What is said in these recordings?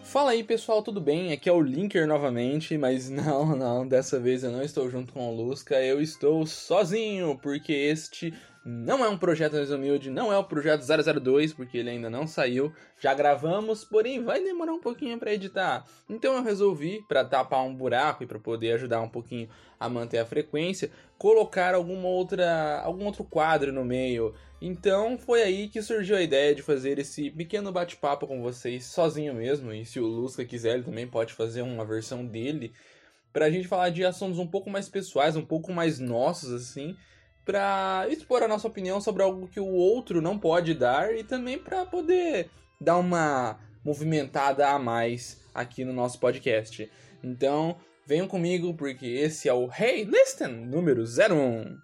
Fala aí pessoal, tudo bem? Aqui é o Linker novamente, mas não, dessa vez eu não estou junto com o Lusca, eu estou sozinho, porque este não é um projeto mais humilde, não é o projeto 002, porque ele ainda não saiu, já gravamos, porém vai demorar um pouquinho para editar. Então eu resolvi, para tapar um buraco e para poder ajudar um pouquinho a manter a frequência, colocar algum outro quadro no meio. Então foi aí que surgiu a ideia de fazer esse pequeno bate-papo com vocês sozinho mesmo, e se o Lusca quiser ele também pode fazer uma versão dele, pra gente falar de assuntos um pouco mais pessoais, um pouco mais nossos assim, pra expor a nossa opinião sobre algo que o outro não pode dar e também pra poder dar uma movimentada a mais aqui no nosso podcast. Então, venham comigo porque esse é o Hey Listen número 01.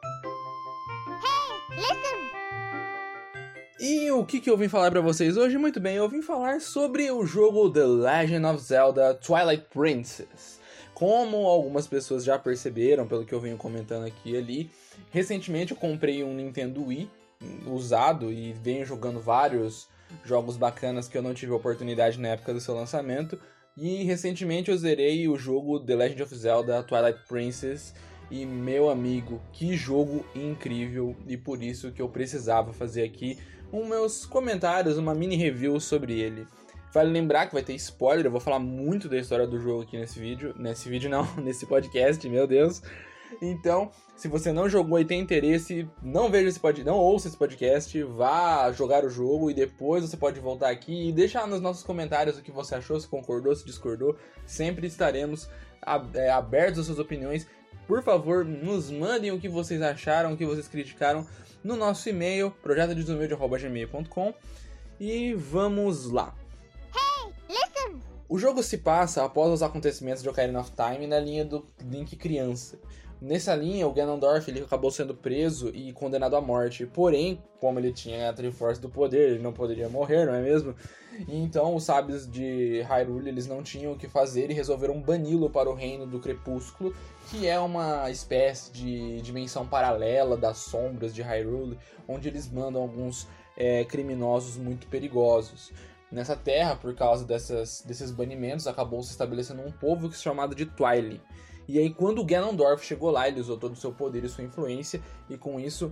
E o que eu vim falar pra vocês hoje? Muito bem, eu vim falar sobre o jogo The Legend of Zelda Twilight Princess. Como algumas pessoas já perceberam, pelo que eu venho comentando aqui e ali, recentemente eu comprei um Nintendo Wii usado e venho jogando vários jogos bacanas que eu não tive oportunidade na época do seu lançamento. E recentemente eu zerei o jogo The Legend of Zelda Twilight Princess. E meu amigo, que jogo incrível, e por isso que eu precisava fazer aqui meus comentários, uma mini review sobre ele. Vale lembrar que vai ter spoiler, eu vou falar muito da história do jogo aqui nesse podcast, meu Deus. Então, se você não jogou e tem interesse, não ouça esse podcast, vá jogar o jogo e depois você pode voltar aqui e deixar nos nossos comentários o que você achou, se concordou, se discordou. Sempre estaremos abertos às suas opiniões. Por favor, nos mandem o que vocês acharam, o que vocês criticaram no nosso e-mail, projetodesumilde@gmail.com. E vamos lá. Hey, listen! O jogo se passa após os acontecimentos de Ocarina of Time na linha do Link criança. Nessa linha, o Ganondorf ele acabou sendo preso e condenado à morte. Porém, como ele tinha a Triforce do poder, ele não poderia morrer, não é mesmo? E então, os sábios de Hyrule eles não tinham o que fazer e resolveram bani-lo para o Reino do Crepúsculo, que é uma espécie de dimensão paralela das sombras de Hyrule, onde eles mandam alguns criminosos muito perigosos. Nessa terra, por causa desses banimentos, acabou se estabelecendo um povo chamado de Twile. E aí, quando o Ganondorf chegou lá, ele usou todo o seu poder e sua influência, e com isso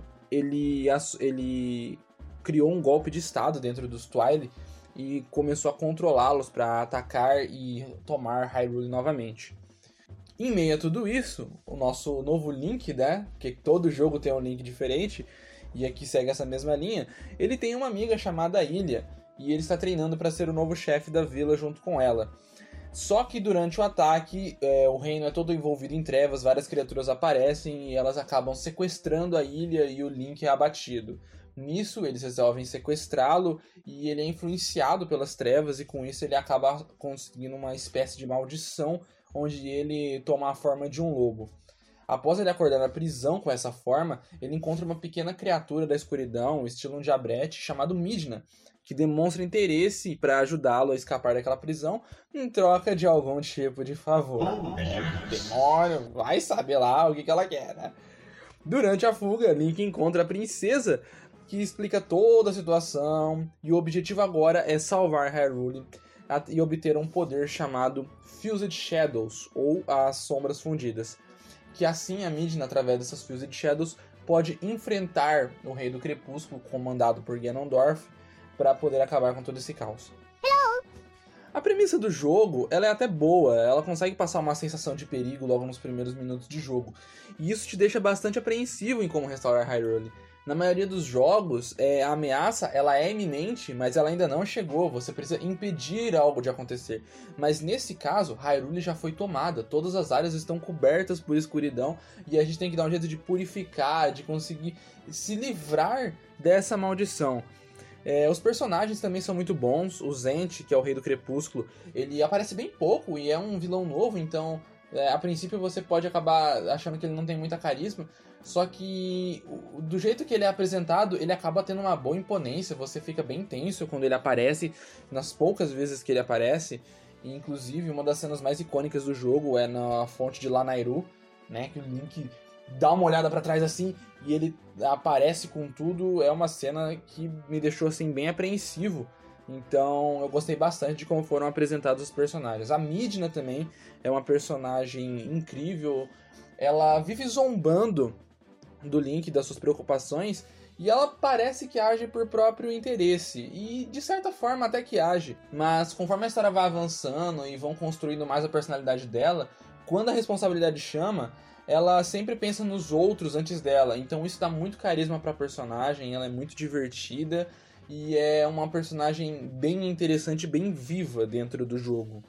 ele criou um golpe de estado dentro dos Twile e começou a controlá-los para atacar e tomar Hyrule novamente. Em meio a tudo isso, o nosso novo Link, né, porque todo jogo tem um Link diferente, e aqui segue essa mesma linha, ele tem uma amiga chamada Ilia, e ele está treinando para ser o novo chefe da vila junto com ela. Só que durante o ataque, o reino é todo envolvido em trevas, várias criaturas aparecem e elas acabam sequestrando a ilha e o Link é abatido. Nisso, eles resolvem sequestrá-lo e ele é influenciado pelas trevas e com isso ele acaba conseguindo uma espécie de maldição onde ele toma a forma de um lobo. Após ele acordar na prisão com essa forma, ele encontra uma pequena criatura da escuridão, estilo um diabrete, chamado Midna, que demonstra interesse para ajudá-lo a escapar daquela prisão em troca de algum tipo de favor. Demônio, vai saber lá o que ela quer, né? Durante a fuga, Link encontra a princesa, que explica toda a situação, e o objetivo agora é salvar Hyrule e obter um poder chamado Fused Shadows, ou as Sombras Fundidas. Que assim a Midna, através dessas Fused Shadows, pode enfrentar o Rei do Crepúsculo, comandado por Ganondorf, para poder acabar com todo esse caos. Hello! A premissa do jogo, ela é até boa, ela consegue passar uma sensação de perigo logo nos primeiros minutos de jogo, e isso te deixa bastante apreensivo em como restaurar Hyrule. Na maioria dos jogos, a ameaça ela é iminente, mas ela ainda não chegou, você precisa impedir algo de acontecer. Mas nesse caso, Hyrule já foi tomada, todas as áreas estão cobertas por escuridão, e a gente tem que dar um jeito de purificar, de conseguir se livrar dessa maldição. Os personagens também são muito bons. O Zent, que é o Rei do Crepúsculo, ele aparece bem pouco e é um vilão novo, então a princípio você pode acabar achando que ele não tem muita carisma, só que do jeito que ele é apresentado, ele acaba tendo uma boa imponência, você fica bem tenso quando ele aparece, nas poucas vezes que ele aparece, e inclusive uma das cenas mais icônicas do jogo é na fonte de Lanayru, né, que o Link dá uma olhada pra trás assim e ele aparece com tudo. É uma cena que me deixou assim bem apreensivo Então eu gostei bastante de como foram apresentados os personagens. A Midna também é uma personagem incrível. Ela vive zombando do Link, das suas preocupações, e ela parece que age por próprio interesse, e de certa forma até que age, mas conforme a história vai avançando e vão construindo mais a personalidade dela, quando a responsabilidade chama, ela sempre pensa nos outros antes dela, então isso dá muito carisma pra personagem, ela é muito divertida, e é uma personagem bem interessante, bem viva dentro do jogo.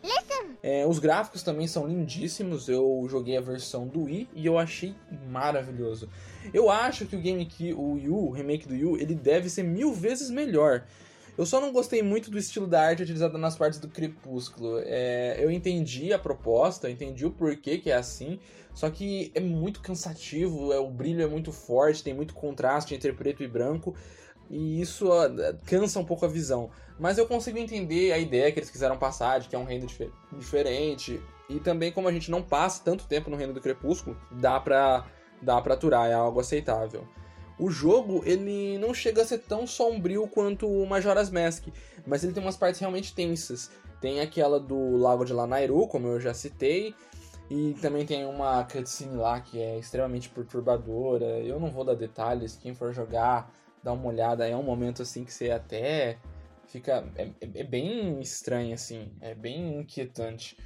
Os gráficos também são lindíssimos, eu joguei a versão do Wii e eu achei maravilhoso. Eu acho que o Wii U, o remake do Wii U, ele deve ser 1000 vezes melhor. Eu só não gostei muito do estilo da arte utilizado nas partes do Crepúsculo. Eu entendi a proposta, entendi o porquê que é assim, só que é muito cansativo, o brilho é muito forte, tem muito contraste entre preto e branco, e isso cansa um pouco a visão. Mas eu consigo entender a ideia que eles quiseram passar, de que é um reino diferente. E também, como a gente não passa tanto tempo no reino do Crepúsculo, dá pra aturar, é algo aceitável. O jogo, ele não chega a ser tão sombrio quanto o Majora's Mask, mas ele tem umas partes realmente tensas. Tem aquela do Lago de Lanayru, como eu já citei, e também tem uma cutscene lá que é extremamente perturbadora. Eu não vou dar detalhes, quem for jogar, dá uma olhada, é um momento assim que você até fica... É bem estranho, assim, é bem inquietante.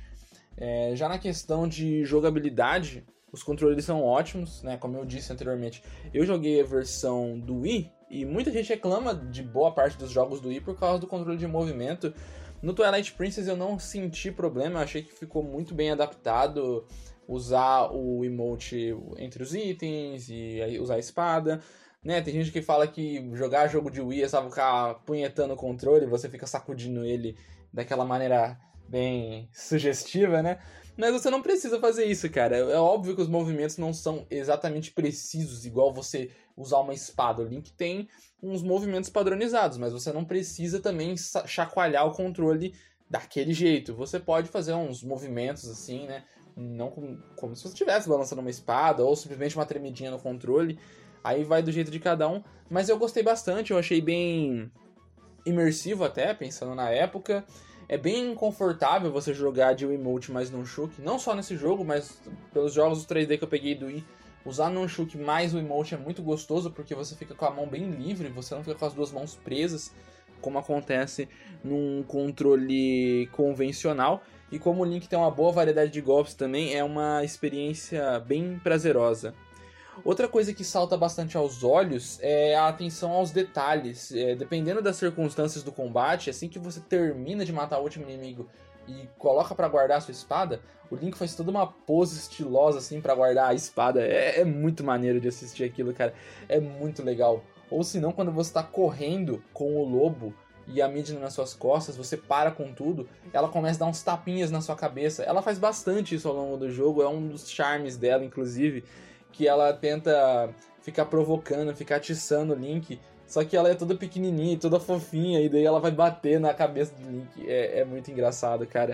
Já na questão de jogabilidade, os controles são ótimos, né? Como eu disse anteriormente, eu joguei a versão do Wii e muita gente reclama de boa parte dos jogos do Wii por causa do controle de movimento. No Twilight Princess eu não senti problema, eu achei que ficou muito bem adaptado usar o emote entre os itens e usar a espada. Né, tem gente que fala que jogar jogo de Wii é só ficar punhetando o controle, você fica sacudindo ele daquela maneira bem sugestiva, né? Mas você não precisa fazer isso, cara. É óbvio que os movimentos não são exatamente precisos, igual você usar uma espada. O Link tem uns movimentos padronizados, mas você não precisa também chacoalhar o controle daquele jeito. Você pode fazer uns movimentos assim, né? Não como se você estivesse balançando uma espada ou simplesmente uma tremidinha no controle. Aí vai do jeito de cada um, mas eu gostei bastante, eu achei bem imersivo até, pensando na época. É bem confortável você jogar de Wiimote mais Nunchuk, não só nesse jogo, mas pelos jogos 3D que eu peguei do Wii, usar Nunchuk mais o Wiimote é muito gostoso, porque você fica com a mão bem livre, você não fica com as duas mãos presas, como acontece num controle convencional. E como o Link tem uma boa variedade de golpes também, é uma experiência bem prazerosa. Outra coisa que salta bastante aos olhos é a atenção aos detalhes. Dependendo das circunstâncias do combate, assim que você termina de matar o último inimigo e coloca pra guardar a sua espada, o Link faz toda uma pose estilosa assim pra guardar a espada. É muito maneiro de assistir aquilo, cara. É muito legal. Ou se não, quando você tá correndo com o lobo e a Midna nas suas costas, você para com tudo, ela começa a dar uns tapinhas na sua cabeça. Ela faz bastante isso ao longo do jogo, é um dos charmes dela, inclusive, que ela tenta ficar provocando, ficar atiçando o Link, só que ela é toda pequenininha, toda fofinha, e daí ela vai bater na cabeça do Link. É muito engraçado, cara.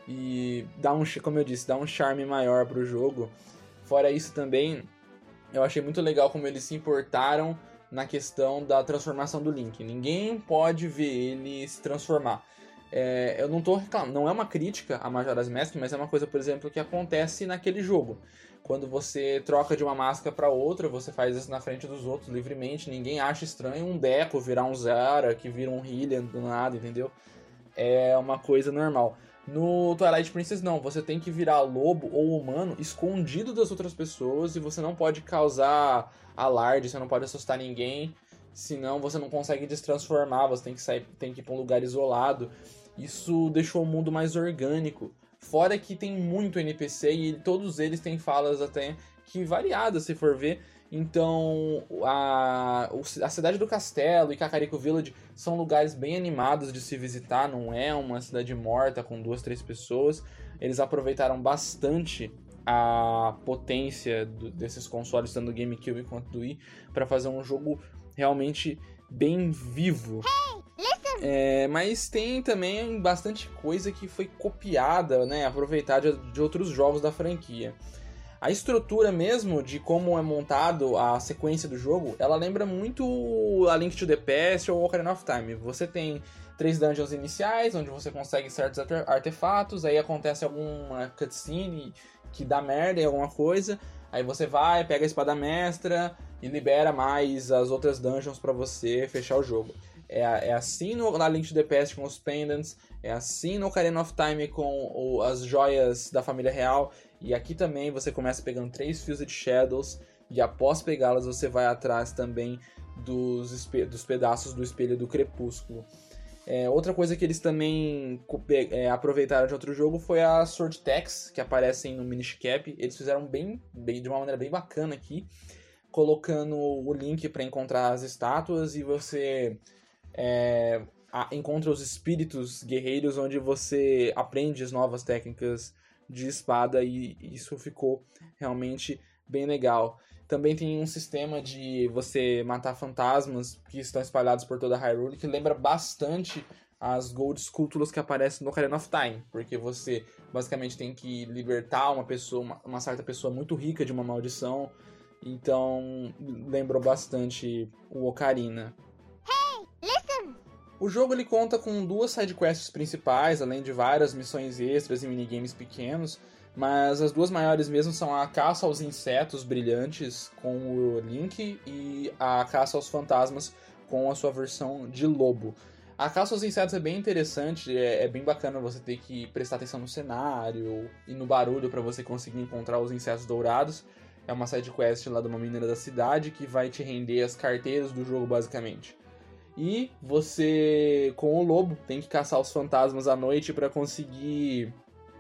E dá como eu disse, dá um charme maior pro jogo. Fora isso também, eu achei muito legal como eles se importaram na questão da transformação do Link. Ninguém pode ver ele se transformar. Eu não tô reclamando, não é uma crítica a Majora's Mask, mas é uma coisa, por exemplo, que acontece naquele jogo. Quando você troca de uma máscara para outra, você faz isso na frente dos outros livremente, ninguém acha estranho um Deco virar um Zara, que vira um Hylian do nada, entendeu? É uma coisa normal. No Twilight Princess não, você tem que virar lobo ou humano escondido das outras pessoas e você não pode causar alarde, você não pode assustar ninguém, senão você não consegue destransformar, você tem que ir para um lugar isolado. Isso deixou o mundo mais orgânico. Fora que tem muito NPC e todos eles têm falas até que variadas, se for ver. Então, a cidade do castelo e Kakariko Village são lugares bem animados de se visitar, não é uma cidade morta com 2, 3 pessoas. Eles aproveitaram bastante a potência desses consoles, tanto do GameCube quanto do Wii, para fazer um jogo realmente bem vivo. Mas tem também bastante coisa que foi copiada, né, aproveitada de outros jogos da franquia. A estrutura mesmo de como é montado a sequência do jogo, ela lembra muito a Link to the Past ou Ocarina of Time. Você tem 3 dungeons iniciais, onde você consegue certos artefatos, aí acontece alguma cutscene que dá merda em alguma coisa, aí você vai, pega a espada mestra e libera mais as outras dungeons pra você fechar o jogo. É assim na Link to the Past com os pendants, é assim no Ocarina of Time com as joias da família real, e aqui também você começa pegando 3 Fused Shadows, e após pegá-las você vai atrás também dos pedaços do Espelho do Crepúsculo. Outra coisa que eles também aproveitaram de outro jogo foi as Sword Techs, que aparecem no Minish Cap. Eles fizeram de uma maneira bem bacana aqui, colocando o link para encontrar as estátuas, e você encontra os espíritos guerreiros, onde você aprende as novas técnicas de espada, e isso ficou realmente bem legal. Também tem um sistema de você matar fantasmas que estão espalhados por toda a Hyrule, que lembra bastante as Gold Skulltulas que aparecem no Ocarina of Time, porque você basicamente tem que libertar uma certa pessoa muito rica de uma maldição, então lembrou bastante o Ocarina. Listen! O jogo ele conta com 2 sidequests principais, além de várias missões extras e minigames pequenos, mas as 2 maiores mesmo são a caça aos insetos brilhantes com o Link e a caça aos fantasmas com a sua versão de lobo. A caça aos insetos é bem interessante, é bem bacana você ter que prestar atenção no cenário e no barulho para você conseguir encontrar os insetos dourados. É uma sidequest lá de uma menina da cidade que vai te render as carteiras do jogo basicamente. E você, com o lobo, tem que caçar os fantasmas à noite para conseguir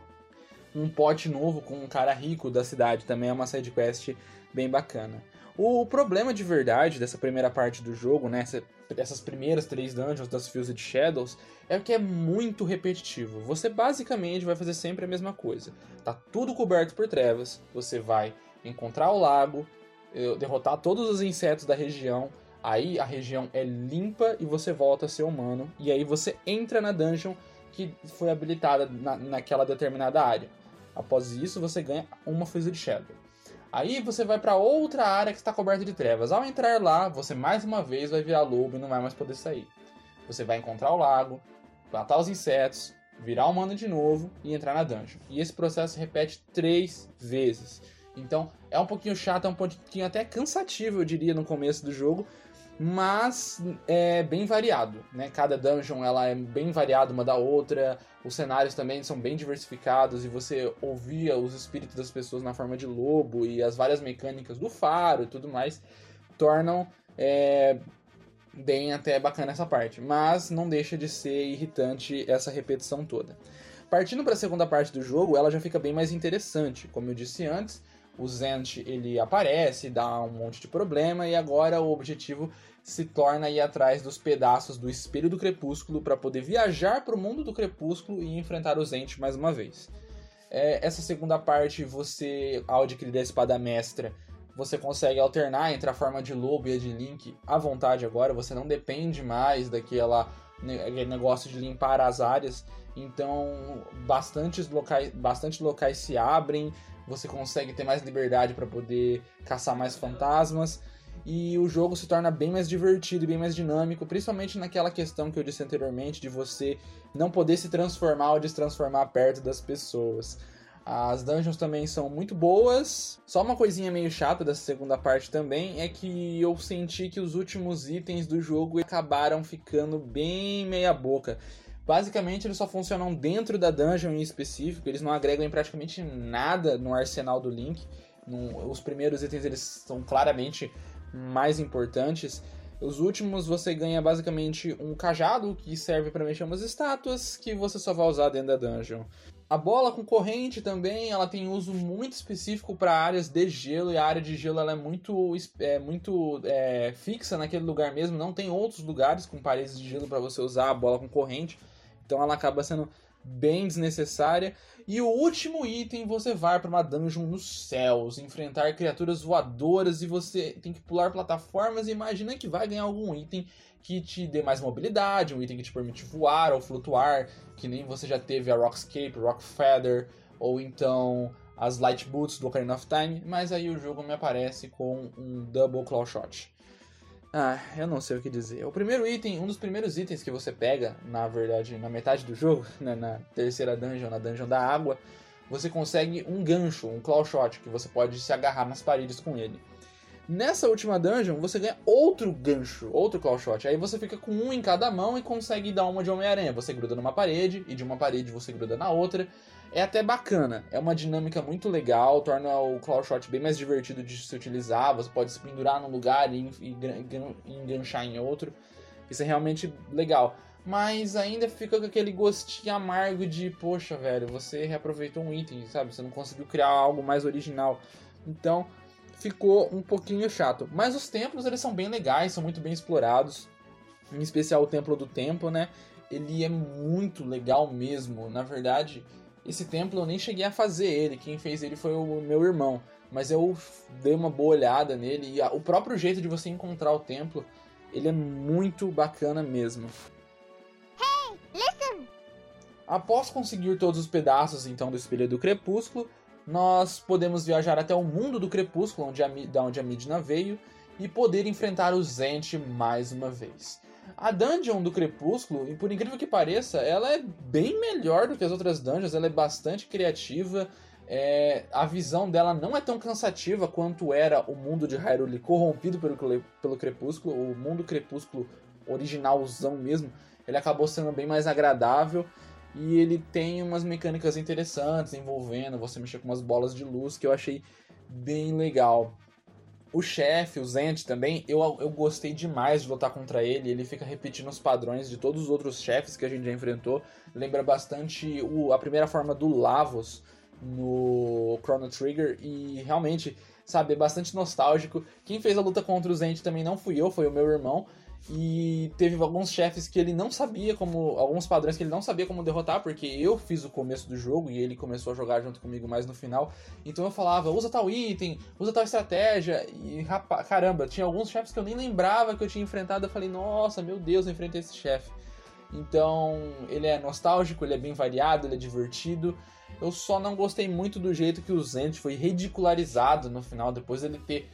um pote novo com um cara rico da cidade. Também é uma sidequest bem bacana. O problema de verdade dessa primeira parte do jogo, né, essas primeiras 3 dungeons das Fused Shadows, é que é muito repetitivo. Você basicamente vai fazer sempre a mesma coisa. Tá tudo coberto por trevas, você vai encontrar o lago, derrotar todos os insetos da região, aí a região é limpa e você volta a ser humano, e aí você entra na dungeon que foi habilitada naquela determinada área. Após isso, você ganha uma Fused Shadow. Aí você vai para outra área que está coberta de trevas. Ao entrar lá, você mais uma vez vai virar lobo e não vai mais poder sair. Você vai encontrar o lago, matar os insetos, virar humano de novo e entrar na dungeon. E esse processo se repete 3 vezes. Então é um pouquinho chato, é um pouquinho até cansativo, eu diria, no começo do jogo, mas é bem variado, né? Cada dungeon ela é bem variada uma da outra, os cenários também são bem diversificados, e você ouvia os espíritos das pessoas na forma de lobo, e as várias mecânicas do faro e tudo mais tornam bem até bacana essa parte, mas não deixa de ser irritante essa repetição toda. Partindo para a segunda parte do jogo, ela já fica bem mais interessante. Como eu disse antes, o Zant ele aparece, dá um monte de problema, e agora o objetivo se torna ir atrás dos pedaços do Espelho do Crepúsculo para poder viajar para o mundo do Crepúsculo e enfrentar o Zant mais uma vez. Essa segunda parte, você, ao adquirir a espada mestra, você consegue alternar entre a forma de lobo e a de Link à vontade agora, você não depende mais daquele negócio de limpar as áreas, então bastante locais se abrem, você consegue ter mais liberdade para poder caçar mais fantasmas, e o jogo se torna bem mais divertido e bem mais dinâmico, principalmente naquela questão que eu disse anteriormente, de você não poder se transformar ou destransformar perto das pessoas. As dungeons também são muito boas. Só uma coisinha meio chata dessa segunda parte também é que eu senti que os últimos itens do jogo acabaram ficando bem meia boca. Basicamente, eles só funcionam dentro da dungeon em específico, eles não agregam em praticamente nada no arsenal do Link. Os primeiros itens eles são claramente mais importantes. Os últimos você ganha basicamente um cajado que serve para mexer umas estátuas, que você só vai usar dentro da dungeon. A bola com corrente também, ela tem uso muito específico para áreas de gelo, e a área de gelo ela é muito fixa naquele lugar mesmo, não tem outros lugares com paredes de gelo para você usar a bola com corrente, então ela acaba sendo bem desnecessária. E o último item, você vai para uma dungeon nos céus, enfrentar criaturas voadoras, e você tem que pular plataformas, e imagina que vai ganhar algum item que te dê mais mobilidade, um item que te permite voar ou flutuar, que nem você já teve a Rockscape, Rock Feather, ou então as Light Boots do Ocarina of Time, mas aí o jogo me aparece com um Double Claw Shot. Eu não sei o que dizer. O primeiro item, um dos primeiros itens que você pega, na verdade, na metade do jogo, né, na terceira dungeon, na dungeon da água, você consegue um gancho, um Claw Shot, que você pode se agarrar nas paredes com ele. Nessa última dungeon, você ganha outro gancho, outro Claw Shot. Aí você fica com um em cada mão e consegue dar uma de Homem-Aranha. Você gruda numa parede, e de uma parede você gruda na outra. É até bacana, é uma dinâmica muito legal, torna o Claw Shot bem mais divertido de se utilizar. Você pode se pendurar num lugar e enganchar em outro. Isso é realmente legal. Mas ainda fica com aquele gostinho amargo de, poxa, velho, você reaproveitou um item, sabe? Você não conseguiu criar algo mais original. Então, ficou um pouquinho chato. Mas os templos, eles são bem legais, são muito bem explorados. Em especial o Templo do Tempo, né? Ele é muito legal mesmo. Na verdade, esse templo eu nem cheguei a fazer ele. Quem fez ele foi o meu irmão. Mas eu dei uma boa olhada nele. E o próprio jeito de você encontrar o templo, ele é muito bacana mesmo. Hey, listen! Após conseguir todos os pedaços então do Espelho do Crepúsculo, nós podemos viajar até o mundo do Crepúsculo, da onde a Midna veio, e poder enfrentar o Zent mais uma vez. A dungeon do Crepúsculo, e por incrível que pareça, ela é bem melhor do que as outras dungeons, ela é bastante criativa, a visão dela não é tão cansativa quanto era o mundo de Hyrule corrompido pelo Crepúsculo, o mundo Crepúsculo originalzão mesmo, ele acabou sendo bem mais agradável. E ele tem umas mecânicas interessantes envolvendo você mexer com umas bolas de luz que eu achei bem legal. O chefe, o Zent também, eu gostei demais de lutar contra ele. Ele fica repetindo os padrões de todos os outros chefes que a gente já enfrentou. Lembra bastante a primeira forma do Lavos no Chrono Trigger. E realmente, sabe, é bastante nostálgico. Quem fez a luta contra o Zent também não fui eu, foi o meu irmão. E teve alguns chefes que ele não sabia como... Alguns padrões que ele não sabia como derrotar, porque eu fiz o começo do jogo e ele começou a jogar junto comigo mais no final. Então eu falava, usa tal item, usa tal estratégia. E caramba, tinha alguns chefes que eu nem lembrava que eu tinha enfrentado. Eu falei, nossa, meu Deus, eu enfrentei esse chefe. Então ele é nostálgico, ele é bem variado, ele é divertido. Eu só não gostei muito do jeito que o Zent foi ridicularizado no final. Depois dele ter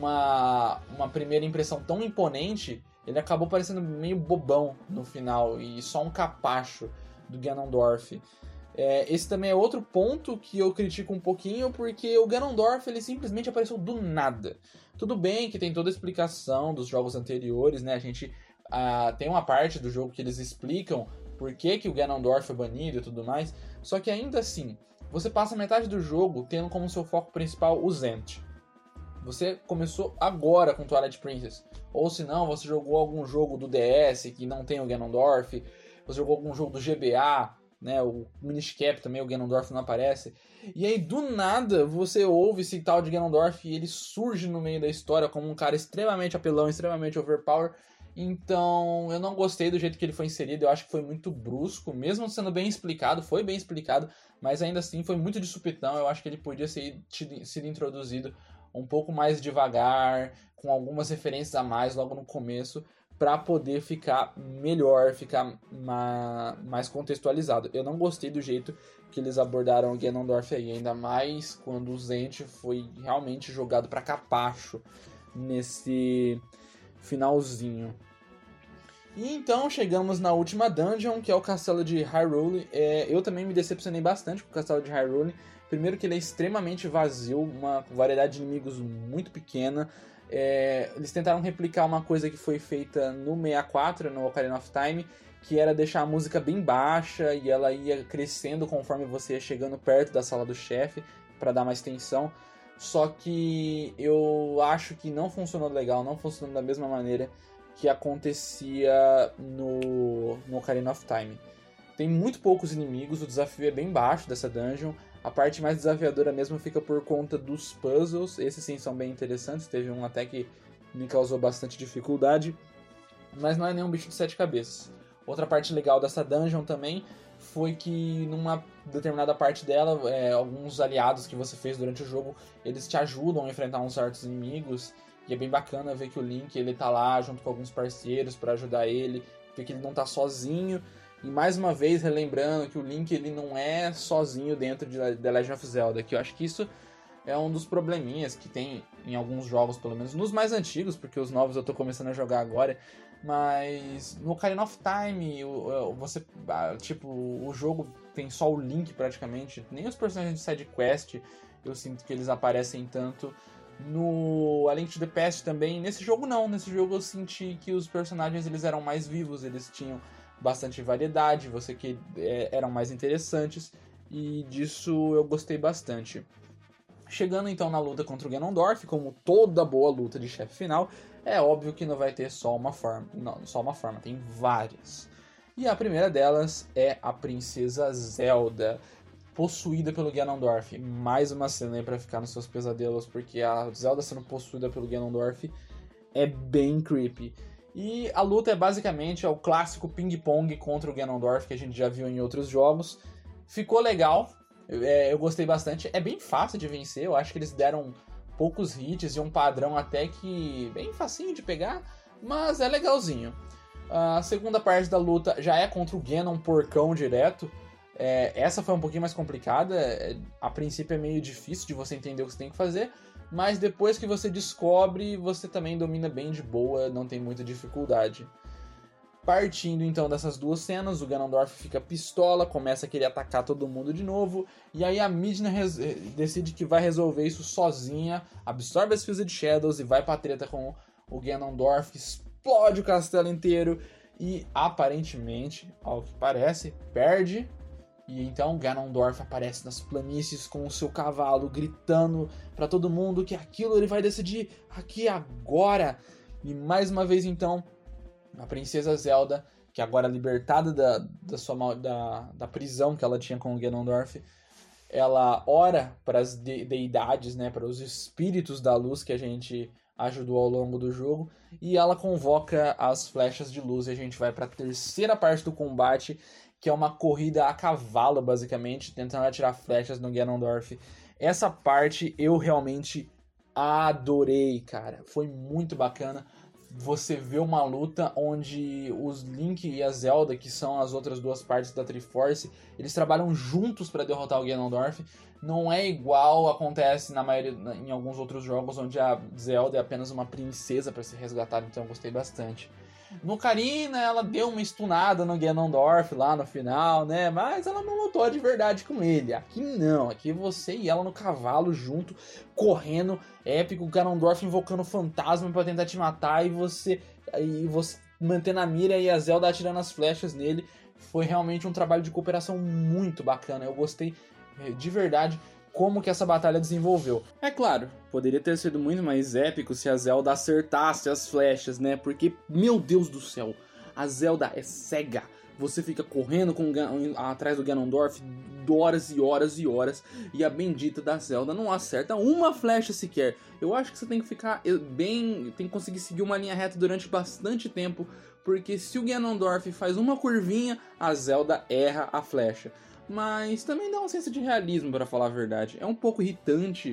uma primeira impressão tão imponente, ele acabou parecendo meio bobão no final e só um capacho do Ganondorf. Esse também é outro ponto que eu critico um pouquinho, porque o Ganondorf ele simplesmente apareceu do nada. Tudo bem que tem toda a explicação dos jogos anteriores, né? A gente tem uma parte do jogo que eles explicam por que o Ganondorf é banido e tudo mais, só que ainda assim, você passa metade do jogo tendo como seu foco principal o Zent. Você começou agora com Twilight Princess. Ou se não, você jogou algum jogo do DS que não tem o Ganondorf. Você jogou algum jogo do GBA, né? O Minish Cap também, o Ganondorf não aparece. E aí, do nada, você ouve esse tal de Ganondorf e ele surge no meio da história como um cara extremamente apelão, extremamente overpower. Então, eu não gostei do jeito que ele foi inserido. Eu acho que foi muito brusco, mesmo sendo bem explicado. Foi bem explicado, mas ainda assim foi muito de supetão. Eu acho que ele podia ser sido introduzido um pouco mais devagar, com algumas referências a mais logo no começo, para poder ficar melhor, ficar mais contextualizado. Eu não gostei do jeito que eles abordaram o Ganondorf aí, ainda mais quando o Zent foi realmente jogado para capacho nesse finalzinho. E então chegamos na última dungeon, que é o Castelo de Hyrule. Eu também me decepcionei bastante com o Castelo de Hyrule. Primeiro que ele é extremamente vazio, uma variedade de inimigos muito pequena. Eles tentaram replicar uma coisa que foi feita no 64, no Ocarina of Time, que era deixar a música bem baixa e ela ia crescendo conforme você ia chegando perto da sala do chefe, para dar mais tensão. Só que eu acho que não funcionou legal, não funcionou da mesma maneira que acontecia no Ocarina of Time. Tem muito poucos inimigos, o desafio é bem baixo dessa dungeon. A parte mais desafiadora mesmo fica por conta dos puzzles. Esses sim são bem interessantes. Teve um até que me causou bastante dificuldade. Mas não é nenhum bicho de 7 cabeças. Outra parte legal dessa dungeon também foi que numa determinada parte dela, alguns aliados que você fez durante o jogo, eles te ajudam a enfrentar uns certos inimigos. E é bem bacana ver que o Link ele tá lá junto com alguns parceiros para ajudar ele. Ver que ele não tá sozinho. E mais uma vez, relembrando que o Link ele não é sozinho dentro de The Legend of Zelda, que eu acho que isso é um dos probleminhas que tem em alguns jogos, pelo menos nos mais antigos, porque os novos eu tô começando a jogar agora. Mas no Ocarina of Time, o jogo tem só o Link praticamente, nem os personagens de side quest eu sinto que eles aparecem tanto. No A Link to the Past também, nesse jogo não, nesse jogo eu senti que os personagens eles eram mais vivos, eles tinham bastante variedade, eram mais interessantes, e disso eu gostei bastante. Chegando então na luta contra o Ganondorf, como toda boa luta de chefe final, é óbvio que não vai ter só uma forma. Não, só uma forma, tem várias. E a primeira delas é a Princesa Zelda, possuída pelo Ganondorf. Mais uma cena aí pra ficar nos seus pesadelos, porque a Zelda sendo possuída pelo Ganondorf é bem creepy. E a luta é basicamente o clássico ping-pong contra o Ganondorf que a gente já viu em outros jogos. Ficou legal. Eu gostei bastante. É bem fácil de vencer. Eu acho que eles deram poucos hits e um padrão até que bem facinho de pegar, mas é legalzinho. A segunda parte da luta já é contra o Ganon porcão direto. Essa foi um pouquinho mais complicada. A princípio é meio difícil de você entender o que você tem que fazer, mas depois que você descobre, você também domina bem de boa, não tem muita dificuldade. Partindo então dessas duas cenas, o Ganondorf fica pistola, começa a querer atacar todo mundo de novo, e aí a Midna decide que vai resolver isso sozinha, absorve as Fused Shadows e vai pra treta com o Ganondorf, explode o castelo inteiro e aparentemente, ao que parece, perde. E então Ganondorf aparece nas planícies com o seu cavalo, gritando pra todo mundo que aquilo ele vai decidir aqui agora. E mais uma vez então, a Princesa Zelda, que agora libertada da prisão que ela tinha com o Ganondorf, ela ora para as deidades, né, para os espíritos da luz que a gente ajudou ao longo do jogo, e ela convoca as flechas de luz, e a gente vai para a terceira parte do combate, que é uma corrida a cavalo, basicamente, tentando atirar flechas no Ganondorf. Essa parte eu realmente adorei, cara. Foi muito bacana. Você vê uma luta onde os Link e a Zelda, que são as outras duas partes da Triforce, eles trabalham juntos para derrotar o Ganondorf. Não é igual acontece em alguns outros jogos onde a Zelda é apenas uma princesa para ser resgatada, então eu gostei bastante. No Ocarina, ela deu uma stunada no Ganondorf lá no final, né? Mas ela não lutou de verdade com ele. Aqui não, aqui você e ela no cavalo junto, correndo, épico, o Ganondorf invocando o fantasma pra tentar te matar e você mantendo a mira e a Zelda atirando as flechas nele. Foi realmente um trabalho de cooperação muito bacana. Eu gostei de verdade como que essa batalha desenvolveu. É claro, poderia ter sido muito mais épico se a Zelda acertasse as flechas, né? Porque, meu Deus do céu, a Zelda é cega. Você fica correndo atrás do Ganondorf horas e horas e horas, e a bendita da Zelda não acerta uma flecha sequer. Eu acho que você tem que ficar tem que conseguir seguir uma linha reta durante bastante tempo, porque se o Ganondorf faz uma curvinha, a Zelda erra a flecha. Mas também dá um senso de realismo, para falar a verdade. É um pouco irritante,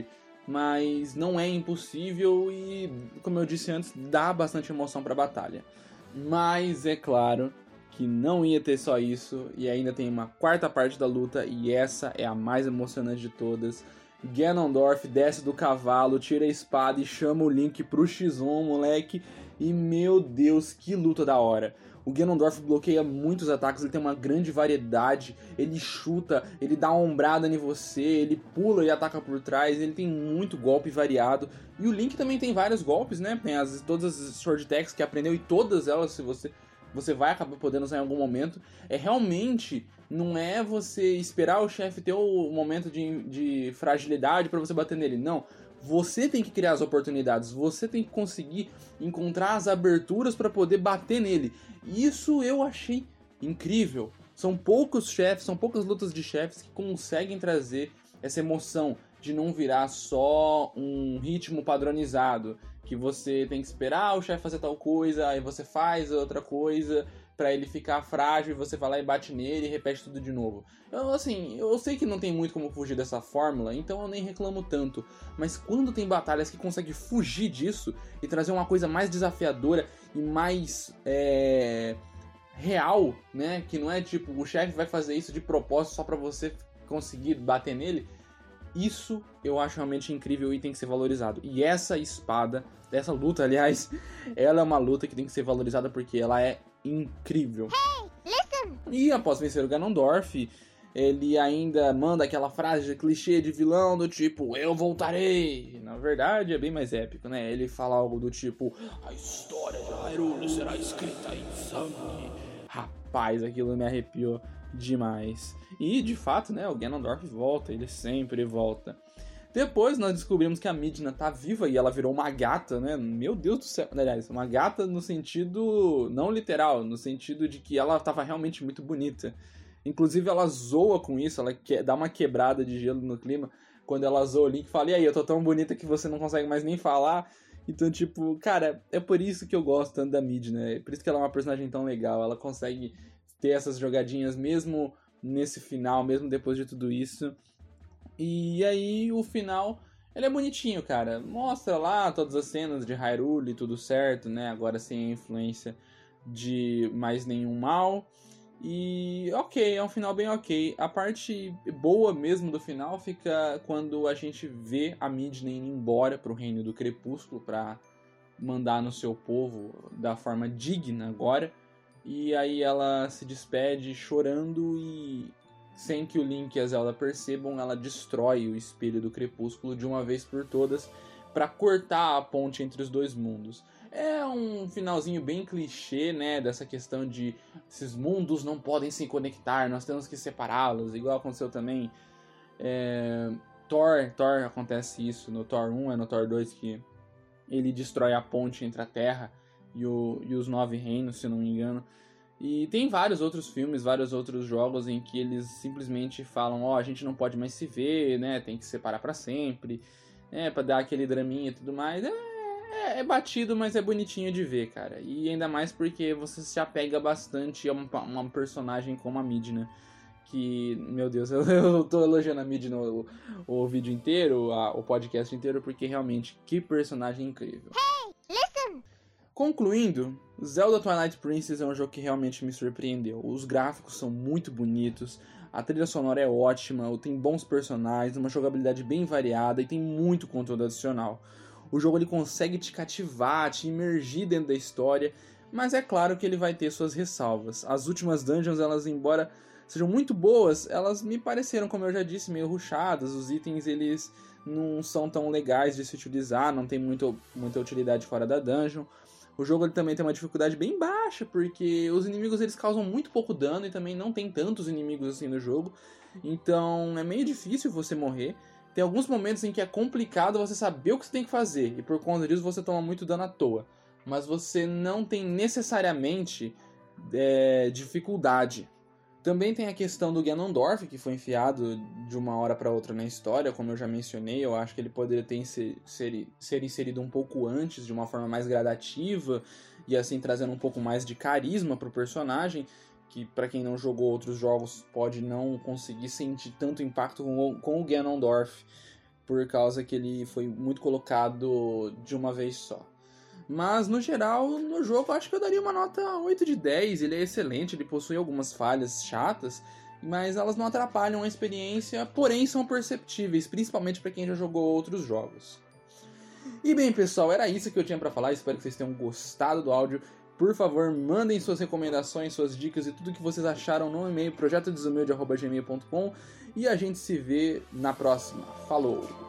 mas não é impossível e, como eu disse antes, dá bastante emoção para a batalha. Mas é claro que não ia ter só isso, e ainda tem uma quarta parte da luta, e essa é a mais emocionante de todas. Ganondorf desce do cavalo, tira a espada e chama o Link pro X1, moleque. E meu Deus, que luta da hora. O Ganondorf bloqueia muitos ataques, ele tem uma grande variedade, ele chuta, ele dá uma ombrada em você, ele pula e ataca por trás, ele tem muito golpe variado. E o Link também tem vários golpes, né? Tem todas as Sword Attacks que aprendeu e todas elas, se você vai acabar podendo usar em algum momento. Realmente, não é você esperar o chefe ter o momento de fragilidade para você bater nele, não. Você tem que criar as oportunidades, você tem que conseguir encontrar as aberturas para poder bater nele. Isso eu achei incrível. São poucos chefes, são poucas lutas de chefes que conseguem trazer essa emoção de não virar só um ritmo padronizado, que você tem que esperar o chefe fazer tal coisa, aí você faz outra coisa pra ele ficar frágil e você vai lá e bate nele e repete tudo de novo. Eu sei que não tem muito como fugir dessa fórmula, então eu nem reclamo tanto. Mas quando tem batalhas que conseguem fugir disso e trazer uma coisa mais desafiadora e mais real, né? Que não é tipo, o chefe vai fazer isso de propósito só pra você conseguir bater nele. Isso eu acho realmente incrível e tem que ser valorizado. E essa espada, essa luta, aliás, ela é uma luta que tem que ser valorizada porque ela é incrível. Hey, listen! E após vencer o Ganondorf, ele ainda manda aquela frase de clichê de vilão do tipo, eu voltarei. Na verdade é bem mais épico, né? Ele fala algo do tipo, a história de Hyrule será escrita em sangue. Rapaz, aquilo me arrepiou demais. E de fato, né, o Ganondorf volta, ele sempre volta. Depois nós descobrimos que a Midna tá viva e ela virou uma gata, né? Meu Deus do céu. Aliás, uma gata no sentido não literal, no sentido de que ela tava realmente muito bonita. Inclusive ela zoa com isso, ela dá uma quebrada de gelo no clima quando ela zoa o Link e fala, e aí, eu tô tão bonita que você não consegue mais nem falar. Então, tipo, cara, é por isso que eu gosto tanto da Midna, é por isso que ela é uma personagem tão legal, ela consegue ter essas jogadinhas mesmo nesse final, mesmo depois de tudo isso. E aí, o final, ele é bonitinho, cara. Mostra lá todas as cenas de Hyrule, tudo certo, né? Agora sem a influência de mais nenhum mal. E ok, é um final bem ok. A parte boa mesmo do final fica quando a gente vê a Midna indo embora pro Reino do Crepúsculo pra mandar no seu povo da forma digna agora. E aí ela se despede chorando e, sem que o Link e a Zelda percebam, ela destrói o Espelho do Crepúsculo de uma vez por todas para cortar a ponte entre os dois mundos. É um finalzinho bem clichê, né, dessa questão de esses mundos não podem se conectar, nós temos que separá-los, igual aconteceu também Thor acontece isso no Thor 1, é no Thor 2 que ele destrói a ponte entre a Terra e os 9 reinos, se não me engano. E tem vários outros filmes, vários outros jogos em que eles simplesmente falam, a gente não pode mais se ver, né, tem que se separar pra sempre, né, pra dar aquele draminha e tudo mais. É batido, mas é bonitinho de ver, cara. E ainda mais porque você se apega bastante a uma personagem como a Midna. Que, meu Deus, eu tô elogiando a Midna o vídeo inteiro, o podcast inteiro, porque realmente, que personagem incrível. Hey, listen! Concluindo, Zelda Twilight Princess é um jogo que realmente me surpreendeu. Os gráficos são muito bonitos, a trilha sonora é ótima, tem bons personagens, uma jogabilidade bem variada e tem muito conteúdo adicional. O jogo ele consegue te cativar, te imergir dentro da história, mas é claro que ele vai ter suas ressalvas. As últimas dungeons, elas, embora sejam muito boas, elas me pareceram, como eu já disse, meio rushadas. Os itens eles não são tão legais de se utilizar, não tem muita utilidade fora da dungeon. O jogo ele também tem uma dificuldade bem baixa, porque os inimigos eles causam muito pouco dano e também não tem tantos inimigos assim no jogo. Então é meio difícil você morrer. Tem alguns momentos em que é complicado você saber o que você tem que fazer, e por conta disso você toma muito dano à toa. Mas você não tem necessariamente dificuldade. Também tem a questão do Ganondorf, que foi enfiado de uma hora para outra na história, como eu já mencionei. Eu acho que ele poderia ser inserido um pouco antes, de uma forma mais gradativa, e assim trazendo um pouco mais de carisma pro personagem, que para quem não jogou outros jogos pode não conseguir sentir tanto impacto com o Ganondorf, por causa que ele foi muito colocado de uma vez só. Mas, no geral, no jogo, acho que eu daria uma nota 8 de 10. Ele é excelente, ele possui algumas falhas chatas, mas elas não atrapalham a experiência, porém são perceptíveis, principalmente para quem já jogou outros jogos. E bem, pessoal, era isso que eu tinha para falar. Espero que vocês tenham gostado do áudio. Por favor, mandem suas recomendações, suas dicas e tudo que vocês acharam no e-mail projetodesumilde@gmail.com, e a gente se vê na próxima. Falou!